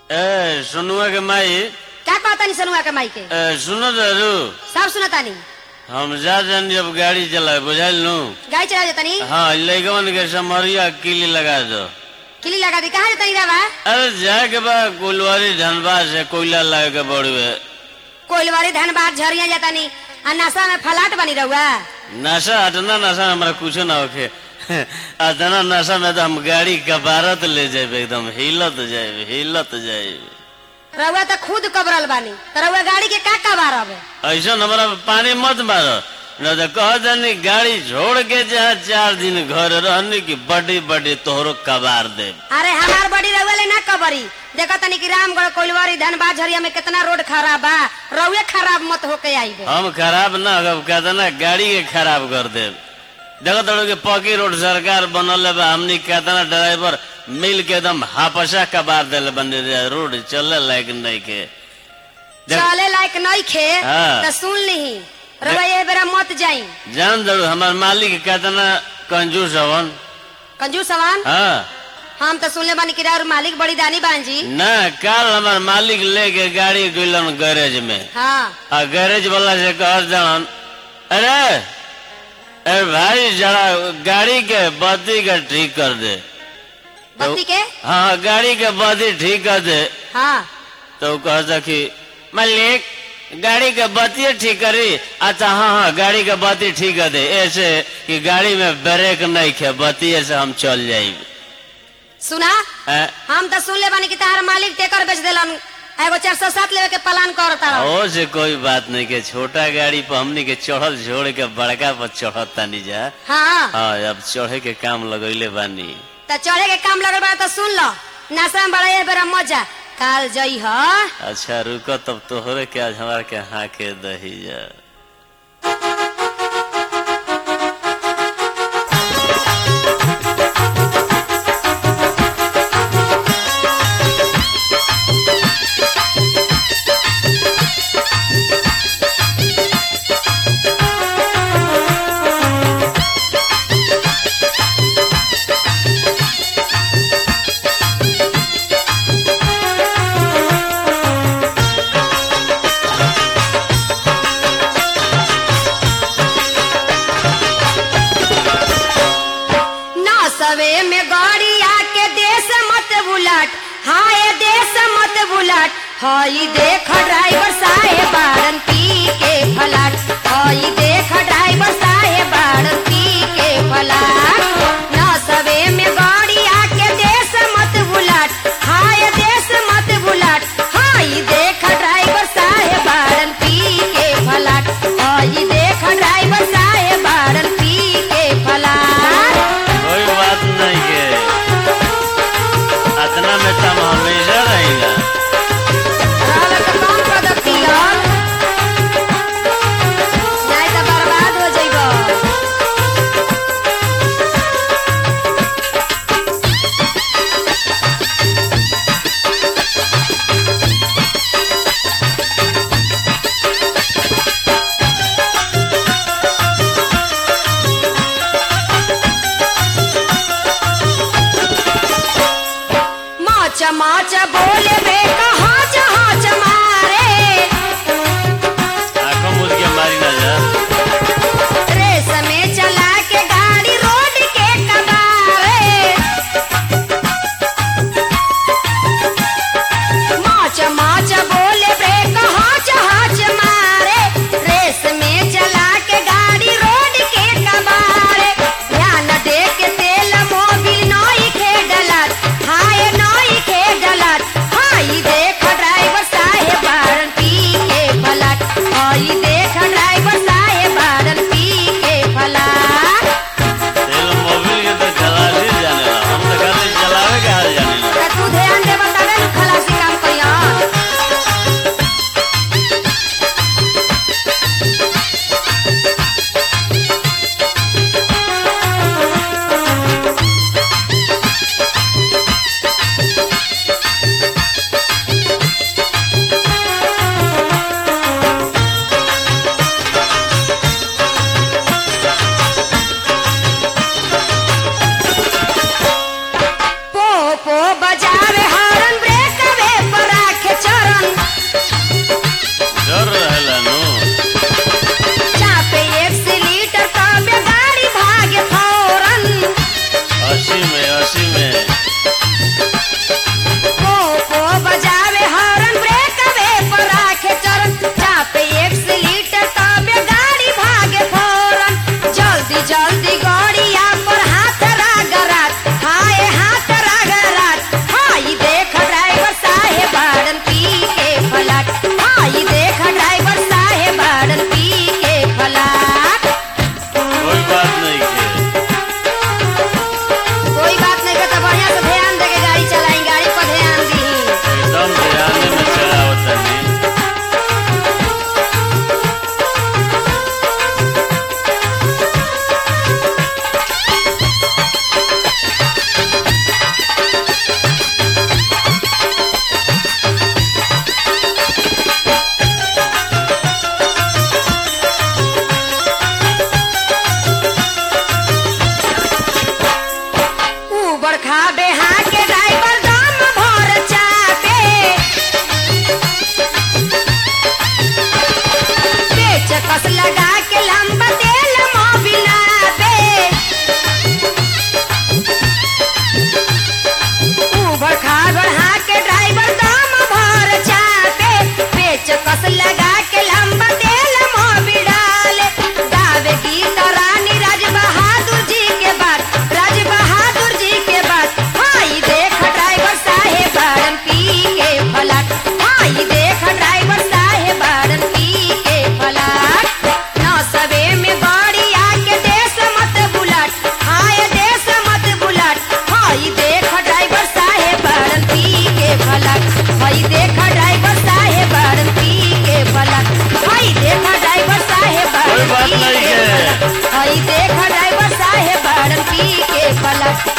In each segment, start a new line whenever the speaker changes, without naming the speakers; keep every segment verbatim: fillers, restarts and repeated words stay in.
ए सुनुआ के माई
क्या कहता नहीं सनुआ के माई के
ए, सुनो दारू
सब सुनता नहीं
हम जा जान जब गाड़ी चलाए बुझाइल नु
गाड़ी चला जाता नहीं
हाँ लेगवन के समरिया किली लगा दो
किली लगा दी कहाँ जाता नहीं रहा
अरे जाए के बाद कुलवारी धनबाद से कोयला लाए के बड़ुए
कोइलवारी धनबाद झरिया जाता नहीं आ नशा में फलाट बनी रहुआ
नशा हटना नशा हमारा कुछ ना होके अतना नशा में तो हम गाड़ी कबारत ले जाए एकदम हिलत जाए हिलत जाए
रहुआ तो खुद कबरल बानी तो रहुआ गाड़ी के का कबार अब
ऐसा हमारा पानी मत मारो न तो कह जानी गाड़ी छोड़ के जहाँ चार दिन घर रहने की बड़ी बड़ी तोहरो कबार दे
अरे हमार बड़ी रहुआ ले ना कबरी देखा तनी कि रामगढ़ कोइलवारी धनबाद झरिया में कितना रोड खराब बा रहुए खराब मत होके आई
हम खराब ना कहते ना गाड़ी के खराब कर दे देखो तो के पकी रोड सरकार बनल बा हमनी कहता ड्राइवर मिल के एकदम हापसा कबार दिल बने रोड चले लायक नहीं के
चले लायक नहीं खे
हाँ।
तो सुन ली रहुआ ये बेरा मत जाई
जान दो हमार मालिक कहता कंजूस हवन
कंजूस हवन
हाँ
हम तो सुनले बानी कि राउर मालिक बड़ी दानी बान जी
ना कल हमार मालिक लेके गाड़ी गइलन गैरेज में
हाँ
आ गैरेज वाला से कह जान अरे अरे भाई जरा गाड़ी के बत्ती का ठीक कर दे
बत्ती के
हाँ गाड़ी के बत्ती ठीक कर दे
हाँ
तो कहता कि मालिक गाड़ी के बत्ती ठीक करी अच्छा हाँ हाँ गाड़ी के बत्ती ठीक कर दे ऐसे कि गाड़ी में ब्रेक नहीं खे बत्ती से हम चल जाये
सुना
आ?
हम तो सुन ले बानी कि तार मालिक टेकर बेच देलन एगो चार सौ सात लेवे के प्लान करता
ओ से कोई बात नहीं के छोटा गाड़ी पर हमनी के चढ़ल छोड़ के बड़का पर चढ़ता नहीं जा
हाँ
हाँ अब चढ़े के काम लगैले बानी
तो चढ़े के काम लगल बा तो सुन लो नशा में बड़ा ये बेरा मजा काल जई ह
अच्छा रुको तब तोहरे के आज हमारे के हाँ के दही जा
सवे में गाड़ी आके देश मत बुलाट हाय देश मत बुलाट हई देख ड्राइवर साहेब बारन पी के फलाट हई देख ड्राइवर साहेब बारन पी के फलाट न सवे में गाड़ी आके देश मत बुलाट हाय देश मत बुलाट हई देख ड्राइवर साहेब बारन पी के फलाट हई देख ड्राइवर साहेब बारन पी के फलाट
कोई बात नहीं के अतना में तम हमेशा रहेगा
बर्बाद हो जाएगा माच माच बोले बे कहाँ जहाँ जमारे
आंखों मुझ के मारी ना जा
रेस में चला के गाड़ी रोड के कबारे माच माच बोले बे कहाँ जहाँ जमारे रेस में चला के गाड़ी रोड के कबारे ध्यान दे के तेल मोबिल नई खे डलत हाय नई खे डलत हाई देख ड्राइवर साहेब बारन पी के फलट हाई देख ड्राइवर साहेब बारन पी के फलट
तेल मोबिल के तो चला ही जाने ला हम तो खाली चलावे के हाल जाने ला
तू ध्यान दे बतावे न खलासी काम करिया पो पो बजावे हॉर्न ब्रेक वे पर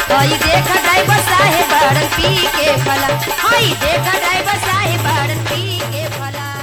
हई देखा ड्राइवर साहेब बाड़न पी के फला हई देखा ड्राइवर साहेब बाड़न पी के फला